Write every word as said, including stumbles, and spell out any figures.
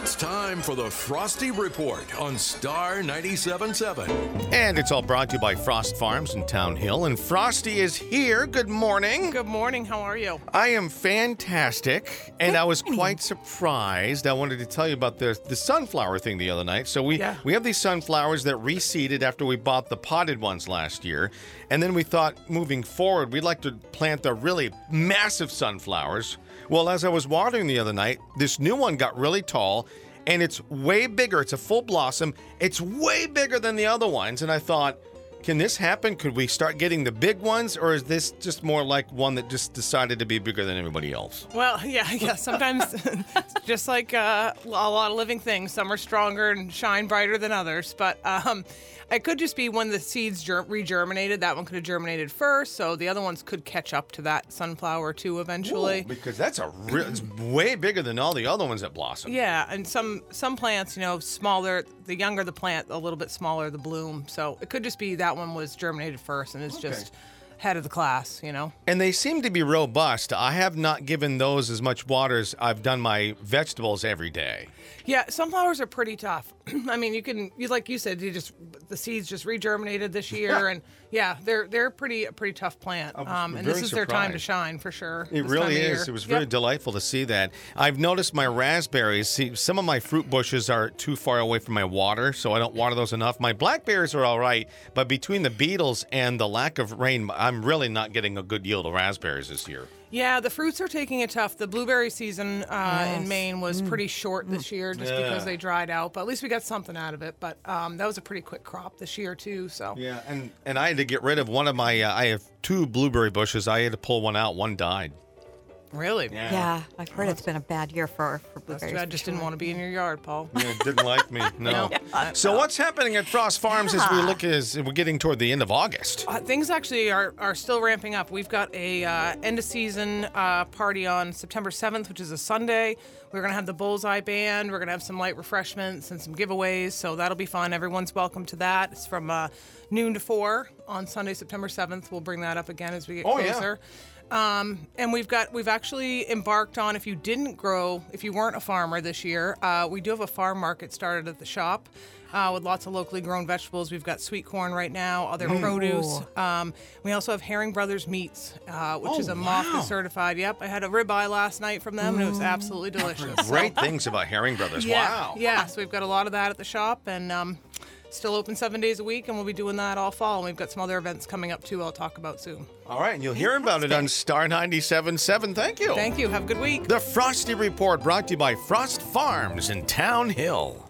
It's time for the Frosty Report on Star ninety-seven point seven. And it's all brought to you by Frost Farms in Town Hill. And Frosty is here. Good morning. Good morning. How are you? I am fantastic. And I was quite surprised. I wanted to tell you about the, the sunflower thing the other night. So we, Yeah. we have these sunflowers that reseeded after we bought the potted ones last year. And then we thought, moving forward, we'd like to plant the really massive sunflowers. Well, as I was watering the other night, this new one got really tall. And it's way bigger. It's a full blossom. It's way bigger than the other ones. And I thought, can this happen? Could we start getting the big ones? Or is this just more like one that just decided to be bigger than everybody else? Well, yeah, yeah. Sometimes, just like uh, a lot of living things, some are stronger and shine brighter than others. But um, it could just be when the seeds ger- regerminated. That one could have germinated first, so the other ones could catch up to that sunflower too eventually. Ooh, because that's a real, it's way bigger than all the other ones that blossom. Yeah, and some some plants, you know, smaller. The younger the plant, a little bit smaller the bloom. So it could just be that one was germinated first and is Okay. just head of the class, you know. And they seem to be robust. I have not given those as much water as I've done my vegetables every day. Yeah, sunflowers are pretty tough. I mean, you can, you like you said, you just the seeds just regerminated this year, and yeah, they're they're pretty a pretty tough plant. was Um, and very this is their time to surprised. shine for sure. It this really time of is. year. It was very Yep. delightful to see that. I've noticed my raspberries. See, some of my fruit bushes are too far away from my water, so I don't water those enough. My blackberries are all right, but between the beetles and the lack of rain, I'm really not getting a good yield of raspberries this year. Yeah, the fruits are taking it tough. The blueberry season uh, in Yes. Maine was pretty short this year just Yeah. because they dried out. But at least we got something out of it. But um, that was a pretty quick crop this year too. So Yeah, and, and I had to get rid of one of my, uh, I have two blueberry bushes. I had to pull one out. One died. really, Yeah, I've heard it's been a bad year for, for That's blueberries. too bad. for Just sure. didn't want to be in your yard, Paul. Yeah, didn't like me. No. So what's happening at Frost Farms as we Yeah. look as we're getting toward the end of August? Uh, things actually are, are still ramping up. We've got a uh, end of season uh, party on September seventh, which is a Sunday. We're going to have the Bullseye Band. We're going to have some light refreshments and some giveaways. So that'll be fun. Everyone's welcome to that. It's from uh, noon to four on Sunday, September seventh. We'll bring that up again as we get Oh, yeah. closer. Um, and we've got we've actually embarked on, if you didn't grow, if you weren't a farmer this year, uh, we do have a farm market started at the shop uh, with lots of locally grown vegetables. We've got sweet corn right now, other produce. Um, we also have Herring Brothers Meats, uh, which Oh, is a wow. MOFGA certified. Yep, I had a ribeye last night from them, and it was absolutely delicious. Great things about Herring Brothers. Yeah, Wow. yeah. So we've got a lot of that at the shop, and um, still open seven days a week, and we'll be doing that all fall. And we've got some other events coming up too. I'll talk about soon. All right, and you'll hear about it on Star ninety-seven point seven. Thank you. Thank you. Have a good week. The Frosty Report brought to you by Frost Farms in Town Hill.